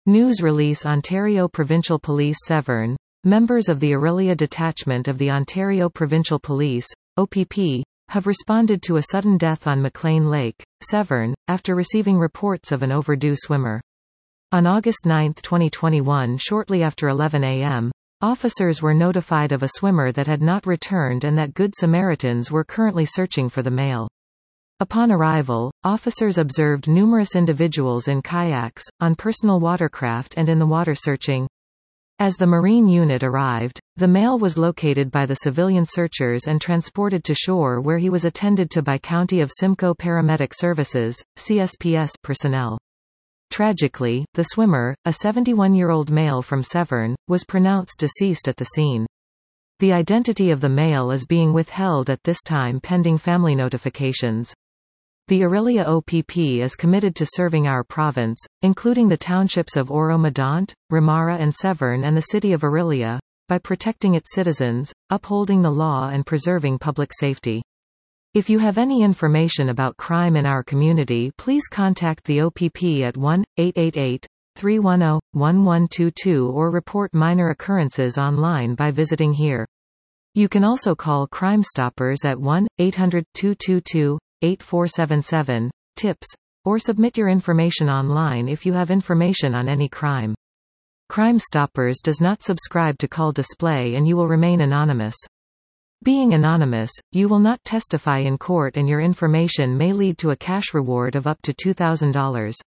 News release Ontario Provincial Police Severn. Members of the Orillia Detachment of the Ontario Provincial Police, OPP, have responded to a sudden death on McLean Lake, Severn, after receiving reports of an overdue swimmer. On August 9, 2021, shortly after 11 a.m., officers were notified of a swimmer that had not returned and that Good Samaritans were currently searching for the male. Upon arrival, officers observed numerous individuals in kayaks, on personal watercraft and in the water searching. As the Marine unit arrived, the male was located by the civilian searchers and transported to shore where he was attended to by County of Simcoe Paramedic Services, CSPS personnel. Tragically, the swimmer, a 71-year-old male from Severn, was pronounced deceased at the scene. The identity of the male is being withheld at this time pending family notifications. The Orillia OPP is committed to serving our province, including the townships of Oro-Medonte, Ramara and Severn and the city of Orillia, by protecting its citizens, upholding the law and preserving public safety. If you have any information about crime in our community, please contact the OPP at 1-888-310-1122 or report minor occurrences online by visiting here. You can also call Crime Stoppers at 1-800-222-8477, tips, or submit your information online if you have information on any crime. Crime Stoppers does not subscribe to call display and you will remain anonymous. Being anonymous, you will not testify in court and your information may lead to a cash reward of up to $2,000.